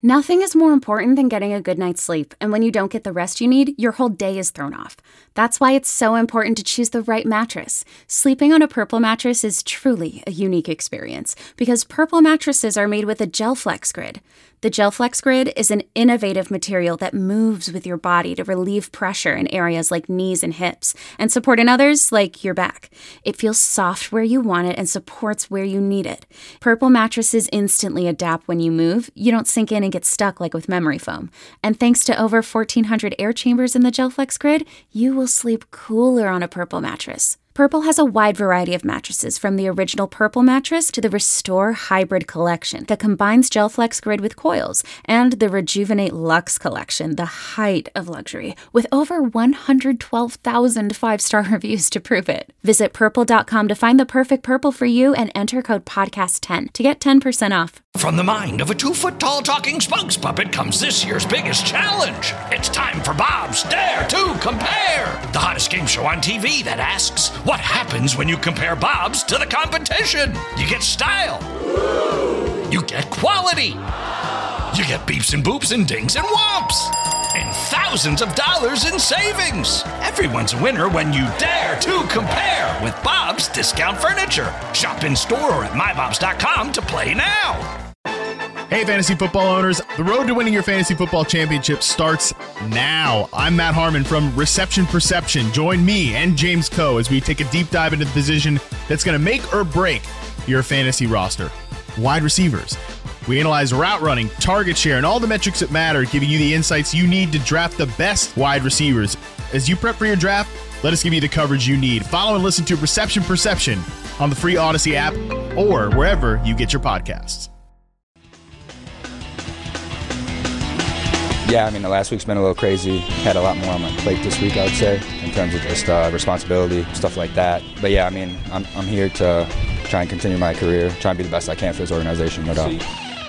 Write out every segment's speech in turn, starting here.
Nothing is more important than getting a good night's sleep, and when you don't get the rest you need, your whole day is thrown off. That's why it's so important to choose the right mattress. Sleeping on a Purple mattress is truly a unique experience, because Purple mattresses are made with a GelFlex Grid. The GelFlex Grid is an innovative material that moves with your body to relieve pressure in areas like knees and hips, and support in others like your back. It feels soft where you want it and supports where you need it. Purple mattresses instantly adapt when you move. You don't sink in and get stuck like with memory foam. And thanks to over 1,400 air chambers in the GelFlex Grid, you will sleep cooler on a Purple mattress. Purple has a wide variety of mattresses, from the original Purple mattress to the Restore Hybrid collection that combines GelFlex Grid with coils, and the Rejuvenate Luxe collection, the height of luxury, with over 112,000 five-star reviews to prove it. Visit purple.com to find the perfect Purple for you and enter code podcast10 to get 10% off. From the mind of a 2-foot-tall talking spokes puppet comes this year's biggest challenge. It's time for Bob's Dare to Compare, the hottest game show on TV that asks, what happens when you compare Bob's to the competition? You get style. You get quality. You get beeps and boops and dings and whomps. And thousands of dollars in savings. Everyone's a winner when you dare to compare with Bob's Discount Furniture. Shop in store or at mybobs.com to play now. Hey, fantasy football owners. The road to winning your fantasy football championship starts now. I'm Matt Harmon from Reception Perception. Join me and James Coe as we take a deep dive into the position that's going to make or break your fantasy roster. Wide receivers. We analyze route running, target share, and all the metrics that matter, giving you the insights you need to draft the best wide receivers. As you prep for your draft, let us give you the coverage you need. Follow and listen to Reception Perception on the free Odyssey app or wherever you get your podcasts. Yeah, I mean, the last week's been a little crazy. Had a lot more on my plate this week, I would say, in terms of just responsibility, stuff like that. But yeah, I mean, I'm here to try and continue my career, try and be the best I can for this organization, no doubt.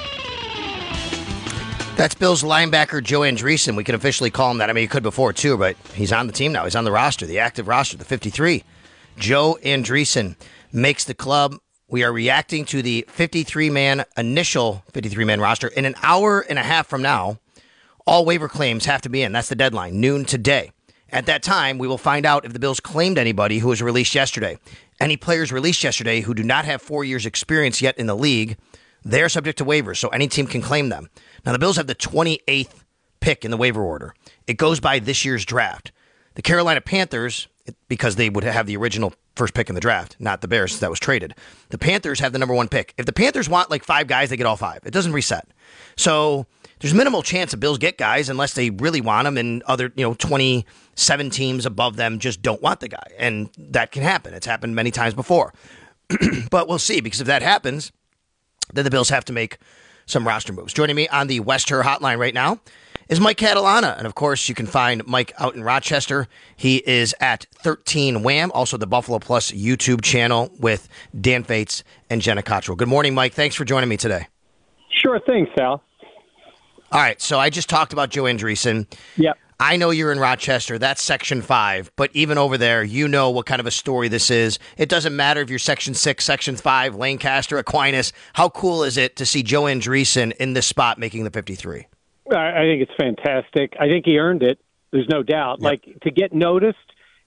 That's Bills linebacker Joe Andreessen. We can officially call him that. I mean, he could before, too, but he's on the team now. He's on the roster, the active roster, the 53. Joe Andreessen makes the club. We are reacting to the initial 53-man roster. In an hour and a half from now, all waiver claims have to be in. That's the deadline, noon today. At that time, we will find out if the Bills claimed anybody who was released yesterday. Any players released yesterday who do not have 4 years' experience yet in the league, they're subject to waivers, so any team can claim them. Now, the Bills have the 28th pick in the waiver order. It goes by this year's draft. The Carolina Panthers, because they would have the original first pick in the draft, not the Bears, that was traded. The Panthers have the number 1 pick. If the Panthers want like 5 guys, they get all 5. It doesn't reset. So there's minimal chance the Bills get guys unless they really want them, and other 27 teams above them just don't want the guy. And that can happen. It's happened many times before. But we'll see, because if that happens, then the Bills have to make some roster moves. Joining me on the West Her hotline right now is Mike Catalana. And of course, you can find Mike out in Rochester. He is at 13 Wham, also the Buffalo Plus YouTube channel with Dan Fates and Jenna Cottrell. Good morning, Mike. Thanks for joining me today. Sure thing, Sal. All right, so I just talked about Joe Andreessen. Yep. I know you're in Rochester. That's Section 5. But even over there, you know what kind of a story this is. It doesn't matter if you're Section 6, Section 5, Lancaster, Aquinas. How cool is it to see Joe Andreessen in this spot making the 53? I think it's fantastic. I think he earned it. There's no doubt. Yep. Like, to get noticed,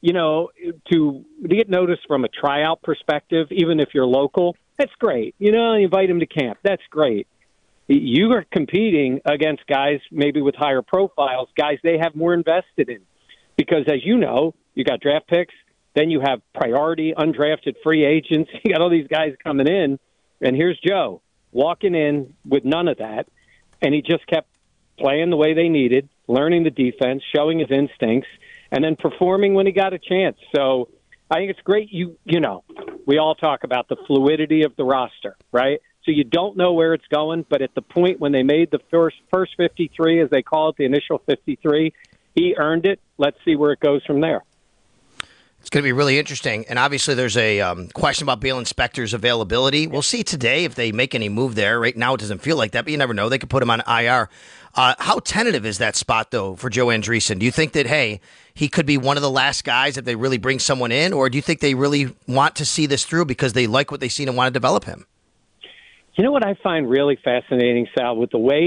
to get noticed from a tryout perspective, even if you're local, that's great. You invite him to camp. That's great. You are competing against guys maybe with higher profiles, guys they have more invested in. Because, as you know, you got draft picks, then you have priority undrafted free agents. You got all these guys coming in, and here's Joe walking in with none of that, and he just kept playing the way they needed, learning the defense, showing his instincts, and then performing when he got a chance. So I think it's great. We all talk about the fluidity of the roster, right? So you don't know where it's going, but at the point when they made the first 53, as they call it, the initial 53, he earned it. Let's see where it goes from there. It's going to be really interesting. And obviously there's a question about Baylon Spector's availability. We'll see today if they make any move there. Right now it doesn't feel like that, but you never know. They could put him on IR. How tentative is that spot, though, for Joe Andreessen? Do you think that, hey, he could be one of the last guys if they really bring someone in? Or do you think they really want to see this through because they like what they've seen and want to develop him? You know what I find really fascinating, Sal, with the way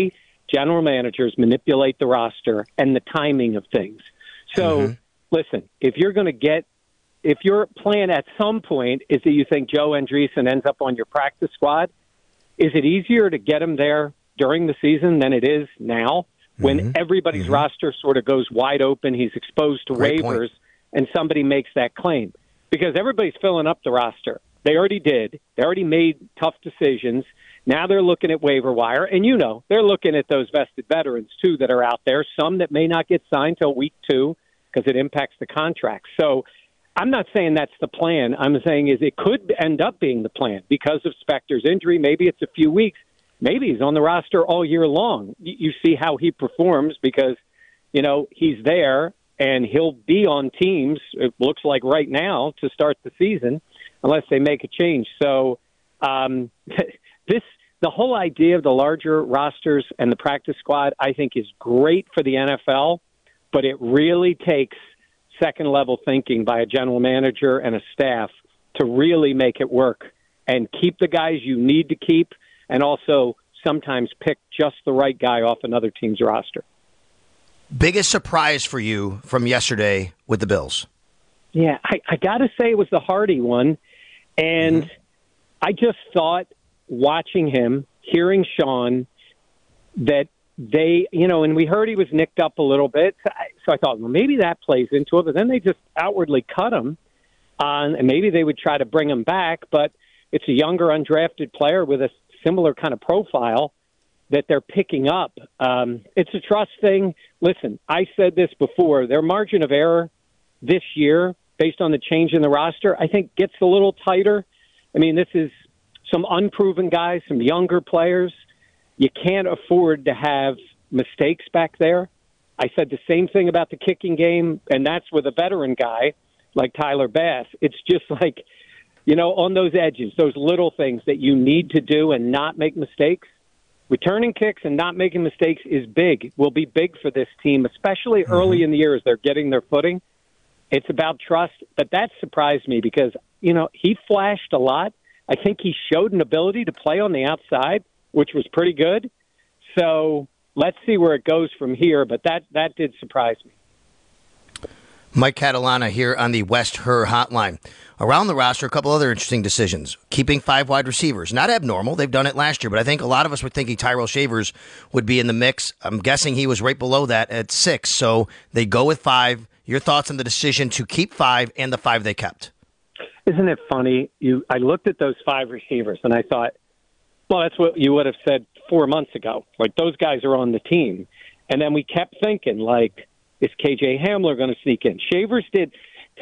general managers manipulate the roster and the timing of things. So, listen, if your plan at some point is that you think Joe Andreessen ends up on your practice squad, is it easier to get him there during the season than it is now when everybody's roster sort of goes wide open, he's exposed to waivers, and somebody makes that claim? Because everybody's filling up the roster. They already did. They already made tough decisions. Now they're looking at waiver wire, and they're looking at those vested veterans, too, that are out there, some that may not get signed till week 2 because it impacts the contract. So I'm not saying that's the plan. I'm saying is it could end up being the plan because of Spector's injury. Maybe it's a few weeks. Maybe he's on the roster all year long. You see how he performs because, he's there, and he'll be on teams, it looks like right now, to start the season, unless they make a change. So the whole idea of the larger rosters and the practice squad, I think, is great for the NFL, but it really takes second-level thinking by a general manager and a staff to really make it work and keep the guys you need to keep and also sometimes pick just the right guy off another team's roster. Biggest surprise for you from yesterday with the Bills? Yeah, I got to say it was the Hardy one, and I just thought watching him, hearing Sean, that they, and we heard he was nicked up a little bit. So I thought, well, maybe that plays into it. But then they just outwardly cut him, and maybe they would try to bring him back. But it's a younger, undrafted player with a similar kind of profile that they're picking up. It's a trust thing. Listen, I said this before. Their margin of error this year, based on the change in the roster, I think gets a little tighter. I mean, this is some unproven guys, some younger players. You can't afford to have mistakes back there. I said the same thing about the kicking game, and that's with a veteran guy like Tyler Bass. It's just like, on those edges, those little things that you need to do and not make mistakes. Returning kicks and not making mistakes is big, will be big for this team, especially early in the year as they're getting their footing. It's about trust, but that surprised me because, he flashed a lot. I think he showed an ability to play on the outside, which was pretty good. So let's see where it goes from here, but that did surprise me. Mike Catalana here on the West Her Hotline. Around the roster, a couple other interesting decisions. Keeping 5 wide receivers. Not abnormal. They've done it last year, but I think a lot of us were thinking Tyrell Shavers would be in the mix. I'm guessing he was right below that at 6, so they go with 5. Your thoughts on the decision to keep 5 and the 5 they kept? Isn't it funny? I looked at those 5 receivers, and I thought, well, that's what you would have said 4 months ago. Like, those guys are on the team. And then we kept thinking, like, is KJ Hamler going to sneak in? Shavers did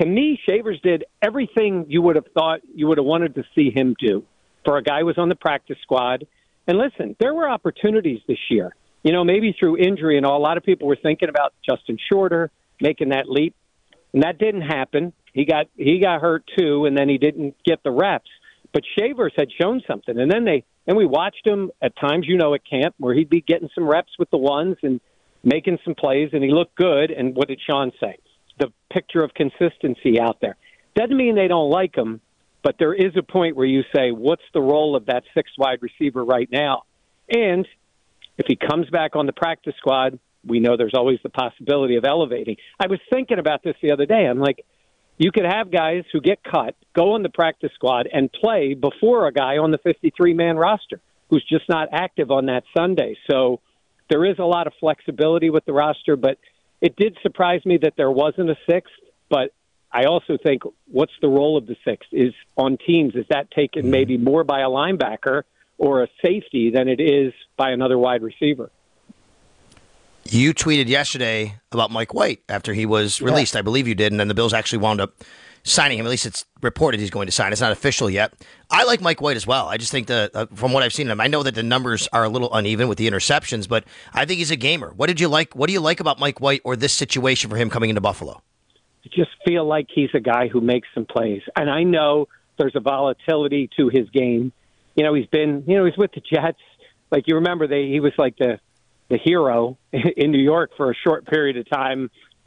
everything you would have thought you would have wanted to see him do for a guy who was on the practice squad. And listen, there were opportunities this year. Maybe through injury and all, a lot of people were thinking about Justin Shorter making that leap, and that didn't happen. He got hurt too, and then he didn't get the reps. But Shavers had shown something, and then we watched him at times, at camp, where he'd be getting some reps with the ones and making some plays, and he looked good. And what did Sean say? The picture of consistency out there. Doesn't mean they don't like him, but there is a point where you say, what's the role of that 6th wide receiver right now? And if he comes back on the practice squad, we know there's always the possibility of elevating. I was thinking about this the other day. I'm like, you could have guys who get cut, go on the practice squad, and play before a guy on the 53-man roster who's just not active on that Sunday. So there is a lot of flexibility with the roster, but it did surprise me that there wasn't a 6th. But I also think, what's the role of the 6th? Is on teams, is that taken maybe more by a linebacker or a safety than it is by another wide receiver? You tweeted yesterday about Mike White after he was released. I believe you did, and then the Bills actually wound up signing him. At least it's reported he's going to sign. It's not official yet. I like Mike White as well. I just think from what I've seen of him, I know that the numbers are a little uneven with the interceptions, but I think he's a gamer. What do you like about Mike White or this situation for him coming into Buffalo? I just feel like he's a guy who makes some plays. And I know there's a volatility to his game. He's with the Jets. Like, you remember, he was like the hero in New York for a short period of time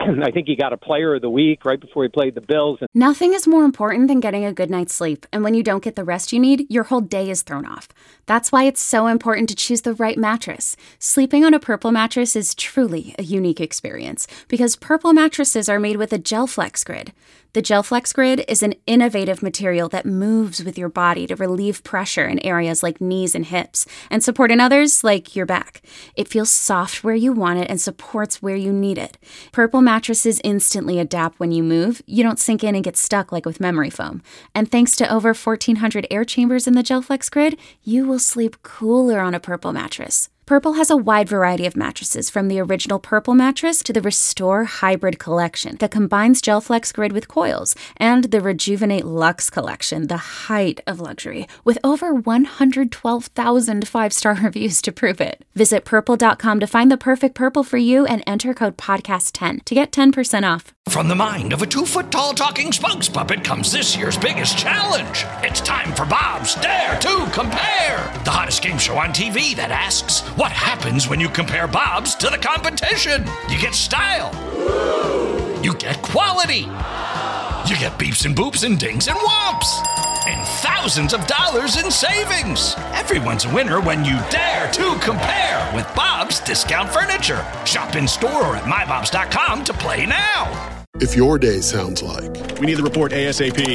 I think he got a player of the week right before he played the Bills. Nothing is more important than getting a good night's sleep, and when you don't get the rest you need, your whole day is thrown off. That's why it's so important to choose the right mattress. Sleeping on a Purple mattress is truly a unique experience because Purple mattresses are made with a GelFlex Grid. The GelFlex Grid is an innovative material that moves with your body to relieve pressure in areas like knees and hips and support in others like your back. It feels soft where you want it and supports where you need it. Purple mattresses instantly adapt when you move. You don't sink in and get stuck like with memory foam. And thanks to over 1,400 air chambers in the GelFlex Grid, you will sleep cooler on a Purple mattress. Purple has a wide variety of mattresses, from the original Purple mattress to the Restore Hybrid collection that combines GelFlex Grid with coils, and the Rejuvenate Luxe collection, the height of luxury, with over 112,000 five-star reviews to prove it. Visit Purple.com to find the perfect Purple for you and enter code PODCAST10 to get 10% off. From the mind of a 2-foot-tall talking spokes puppet comes this year's biggest challenge. It's time for Bob's Dare to Compare, the hottest game show on TV that asks, what happens when you compare Bob's to the competition? You get style. You get quality. You get beeps and boops and dings and whomps. And thousands of dollars in savings. Everyone's a winner when you dare to compare with Bob's Discount Furniture. Shop in store or at mybobs.com to play now. If your day sounds like, We need the report ASAP.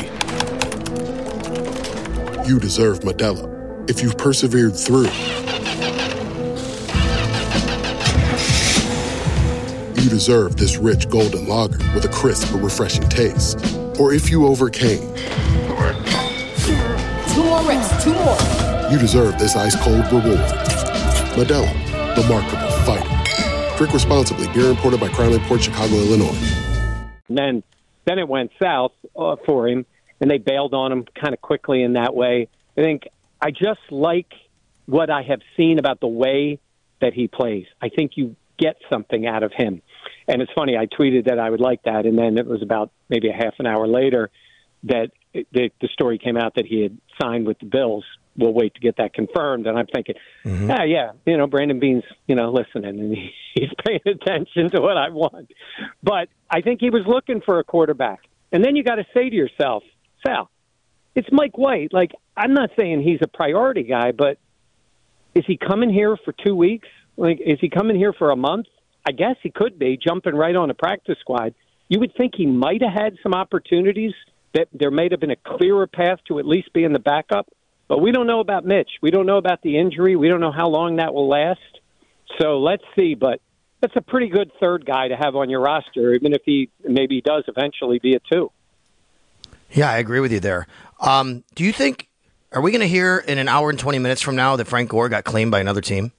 you deserve Modelo. If you've persevered through, you deserve this rich golden lager with a crisp but refreshing taste. Or if you overcame, 2 more reps, 2 more. you deserve this ice-cold reward. Modelo, the Remarkable Fighter. Drink responsibly. Beer imported by Crown Imports, Chicago, Illinois. And then it went south for him, and they bailed on him kind of quickly in that way. I just like what I have seen about the way that he plays. I think you get something out of him. And it's funny, I tweeted that I would like that, and then it was about maybe a half an hour later that the story came out that he had signed with the Bills. We'll wait to get that confirmed. And I'm thinking, Brandon Beane's, listening, and he's paying attention to what I want. But I think he was looking for a quarterback. And then you got to say to yourself, Sal, it's Mike White. Like, I'm not saying he's a priority guy, but is he coming here for 2 weeks? Like, is he coming here for a month? I guess he could be, jumping right on a practice squad. You would think he might have had some opportunities, that there might have been a clearer path to at least being the backup. But we don't know about Mitch. We don't know about the injury. We don't know how long that will last. So let's see. But that's a pretty good third guy to have on your roster, even if he does eventually be a 2. Yeah, I agree with you there. Do you think, are we going to hear in an hour and 20 minutes from now that Frank Gore got claimed by another team?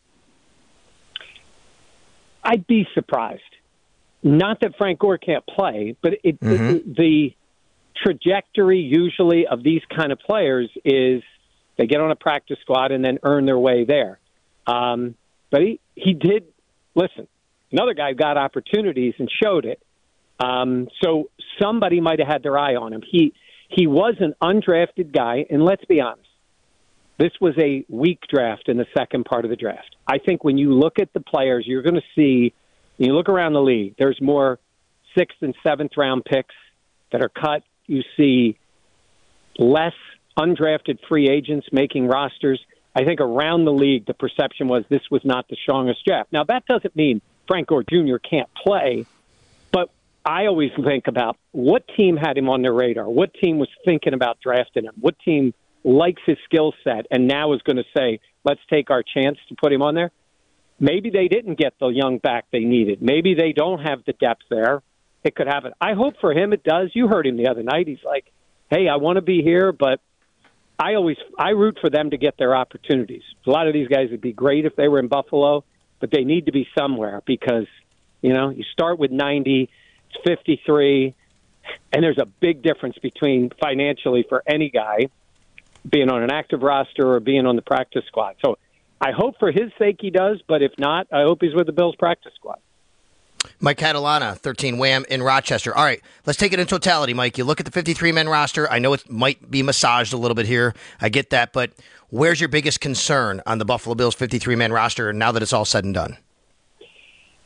I'd be surprised. Not that Frank Gore can't play, but the trajectory usually of these kind of players is they get on a practice squad and then earn their way there. But he did, listen, another guy got opportunities and showed it. So somebody might have had their eye on him. He was an undrafted guy, and let's be honest, this was a weak draft in the second part of the draft. I think when you look at the players, you're going to see, when you look around the league, there's more 6th and 7th round picks that are cut. You see less undrafted free agents making rosters. I think around the league, the perception was this was not the strongest draft. Now, that doesn't mean Frank Gore Jr. can't play, but I always think about what team had him on their radar, what team was thinking about drafting him, what team likes his skill set and now is going to say, let's take our chance to put him on there. Maybe they didn't get the young back they needed. Maybe they don't have the depth there. It could happen. I hope for him it does. You heard him the other night. He's like, hey, I want to be here, but I root for them to get their opportunities. A lot of these guys would be great if they were in Buffalo, but they need to be somewhere because, you start with 90, it's 53, and there's a big difference between financially for any guy being on an active roster or being on the practice squad. So I hope for his sake he does, but if not, I hope he's with the Bills practice squad. Mike Catalana, 13 Wham in Rochester. All right, let's take it in totality, Mike. You look at the 53-man roster. I know it might be massaged a little bit here. I get that, but where's your biggest concern on the Buffalo Bills 53-man roster now that it's all said and done?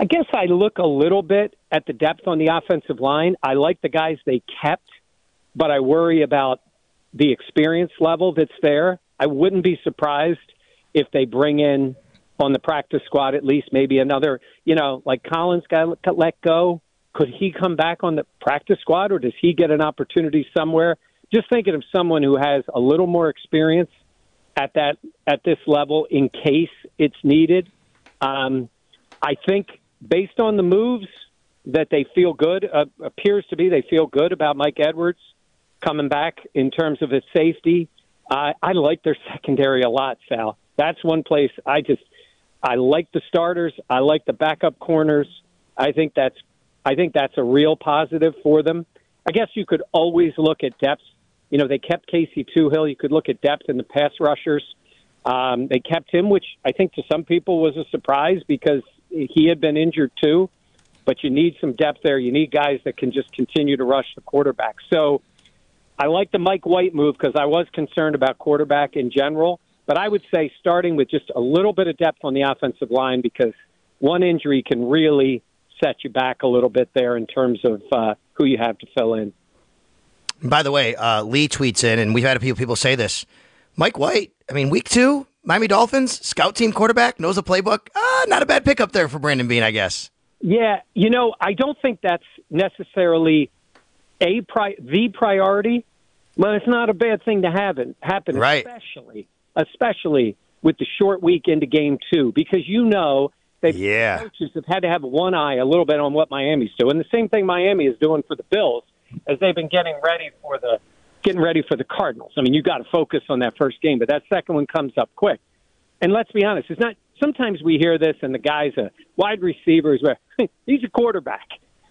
I guess I look a little bit at the depth on the offensive line. I like the guys they kept, but I worry about the experience level that's there. I wouldn't be surprised if they bring in on the practice squad at least maybe another, like Collins got let go. Could he come back on the practice squad, or does he get an opportunity somewhere? Just thinking of someone who has a little more experience at this level in case it's needed. I think based on the moves that they feel good, appears to be they feel good about Mike Edwards coming back in terms of his safety. I like their secondary a lot, Sal. That's one place I like the starters. I like the backup corners. I think that's a real positive for them. I guess you could always look at depth. They kept Casey Toohill. You could look at depth in the pass rushers. They kept him, which I think to some people was a surprise because he had been injured too. But you need some depth there. You need guys that can just continue to rush the quarterback. So I like the Mike White move because I was concerned about quarterback in general. But I would say starting with just a little bit of depth on the offensive line because one injury can really set you back a little bit there in terms of who you have to fill in. By the way, Lee tweets in, and we've had people say this. Mike White, week 2, Miami Dolphins, scout team quarterback, knows the playbook. Not a bad pickup there for Brandon Beane, I guess. Yeah, I don't think that's necessarily the priority, but it's not a bad thing to happen, right. especially with the short week into game 2, because coaches have had to have one eye a little bit on what Miami's doing. The same thing Miami is doing for the Bills as they've been getting ready for the Cardinals. You got to focus on that first game, but that second one comes up quick. And let's be honest, it's not. Sometimes we hear this, and the guy's a wide receiver. He's a quarterback,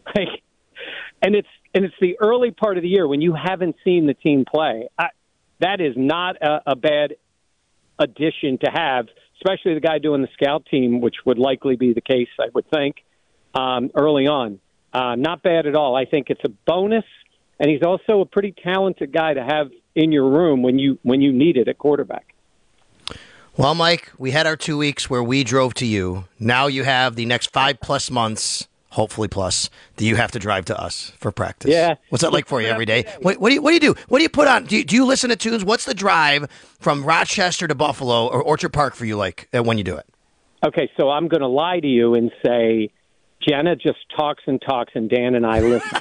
and it's the early part of the year when you haven't seen the team play. That is not a bad addition to have, especially the guy doing the scout team, which would likely be the case, I would think, early on. Not bad at all. I think it's a bonus, and he's also a pretty talented guy to have in your room when you need it at quarterback. Well, Mike, we had our 2 weeks where we drove to you. Now you have the next 5+ months, hopefully plus, that you have to drive to us for practice. Yeah. What's that like for you every day? What do you do? What do you put on? Do you listen to tunes? What's the drive from Rochester to Buffalo or Orchard Park for you like when you do it? Okay, so I'm going to lie to you and say Jenna just talks and talks, and Dan and I listen.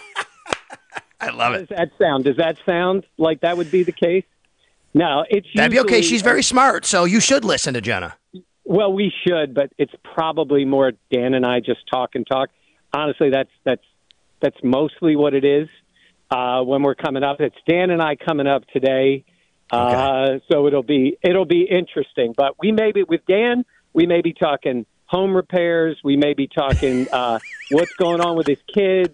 I love it. How does that sound? Does that sound like that would be the case? No, that'd be okay. She's very smart, so you should listen to Jenna. Well, we should, but it's probably more Dan and I just talk and talk. Honestly, that's mostly what it is when we're coming up. It's Dan and I coming up today, so it'll be interesting. But we may be with Dan. We may be talking home repairs. We may be talking what's going on with his kids.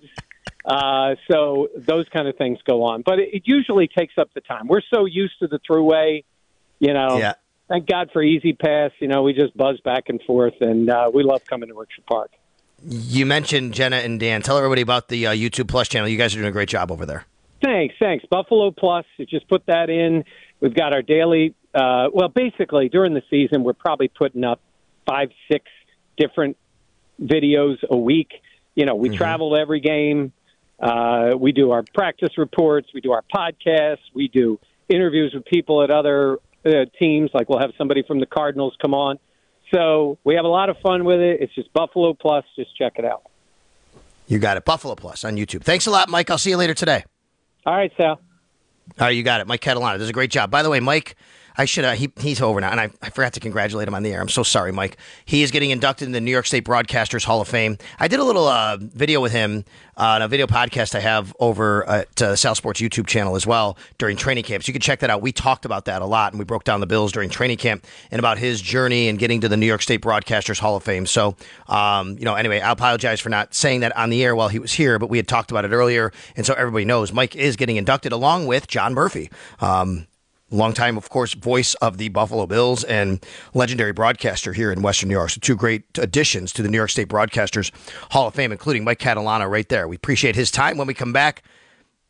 So those kind of things go on. But it usually takes up the time. We're so used to the throughway, Yeah. Thank God for Easy Pass. We just buzz back and forth, and we love coming to Orchard Park. You mentioned Jenna and Dan. Tell everybody about the YouTube Plus channel. You guys are doing a great job over there. Thanks. Buffalo Plus, you just put that in. We've got our daily, basically during the season, we're probably putting up 5-6 different videos a week. We travel to every game. We do our practice reports. We do our podcasts. We do interviews with people at other teams. Like we'll have somebody from the Cardinals come on. So we have a lot of fun with it. It's just Buffalo Plus. Just check it out. You got it. Buffalo Plus on YouTube. Thanks a lot, Mike. I'll see you later today. All right, Sal. All right, you got it. Mike Catalana does a great job. By the way, Mike, I should he's over now, and I forgot to congratulate him on the air. I'm so sorry, Mike. He is getting inducted in the New York State Broadcasters Hall of Fame. I did a little video with him on a video podcast I have over at Sal Sports YouTube channel as well during training camp. So you can check that out. We talked about that a lot, and we broke down the Bills during training camp and about his journey and getting to the New York State Broadcasters Hall of Fame. So, anyway, I apologize for not saying that on the air while he was here, but we had talked about it earlier, and so everybody knows Mike is getting inducted along with John Murphy. Longtime, of course, voice of the Buffalo Bills and legendary broadcaster here in Western New York. So 2 great additions to the New York State Broadcasters Hall of Fame, including Mike Catalana right there. We appreciate his time. When we come back,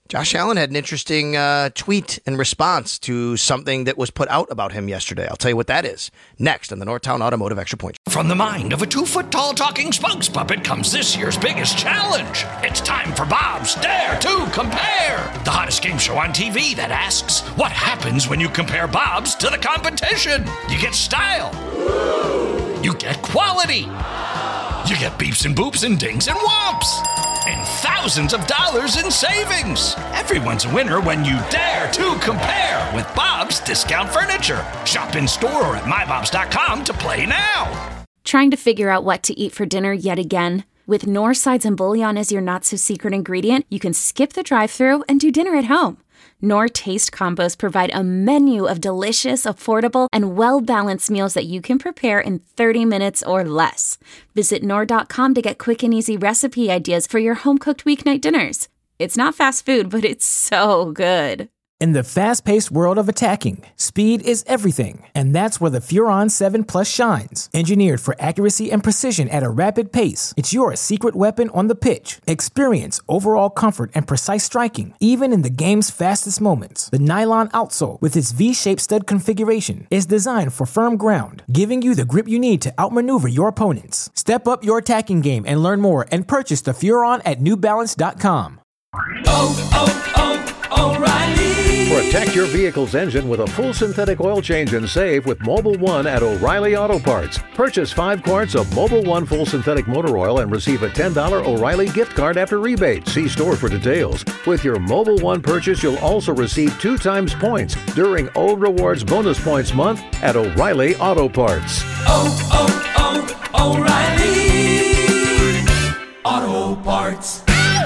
Josh Allen had an interesting tweet in response to something that was put out about him yesterday. I'll tell you what that is next on the Northtown Automotive Extra Point. From the mind of a 2-foot-tall talking spokes puppet comes this year's biggest challenge. It's time for Bob's Dare to Compare, the hottest game show on TV that asks, what happens when you compare Bob's to the competition? You get style. You get quality. You get beeps and boops and dings and whomps. And thousands of dollars in savings. Everyone's a winner when you dare to compare with Bob's Discount Furniture. Shop in store or at mybobs.com to play now. Trying to figure out what to eat for dinner yet again? With Knorr sides and bouillon as your not-so-secret ingredient, you can skip the drive-thru and do dinner at home. Knorr Taste Combos provide a menu of delicious, affordable, and well-balanced meals that you can prepare in 30 minutes or less. Visit Knorr.com to get quick and easy recipe ideas for your home-cooked weeknight dinners. It's not fast food, but it's so good. In the fast-paced world of attacking, speed is everything, and that's where the Furon 7 Plus shines. Engineered for accuracy and precision at a rapid pace, it's your secret weapon on the pitch. Experience overall comfort and precise striking, even in the game's fastest moments. The nylon outsole, with its V-shaped stud configuration, is designed for firm ground, giving you the grip you need to outmaneuver your opponents. Step up your attacking game and learn more and purchase the Furon at newbalance.com. O'Reilly. Protect your vehicle's engine with a full synthetic oil change and save with Mobil 1 at O'Reilly Auto Parts. Purchase 5 quarts of Mobil 1 full synthetic motor oil and receive a $10 O'Reilly gift card after rebate. See store for details. With your Mobil 1 purchase, you'll also receive 2 times points during O Rewards Bonus Points Month at O'Reilly Auto Parts. O'Reilly Auto Parts.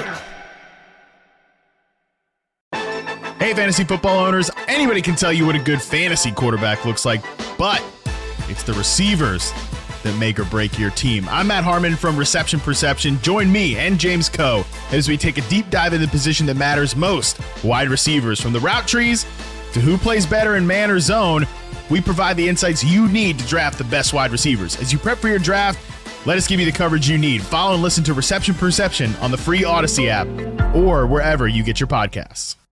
Hey, fantasy football owners, anybody can tell you what a good fantasy quarterback looks like, but it's the receivers that make or break your team. I'm Matt Harmon from Reception Perception. Join me and James Coe as we take a deep dive in the position that matters most, wide receivers. From the route trees to who plays better in man or zone, we provide the insights you need to draft the best wide receivers. As you prep for your draft, let us give you the coverage you need. Follow and listen to Reception Perception on the free Odyssey app or wherever you get your podcasts.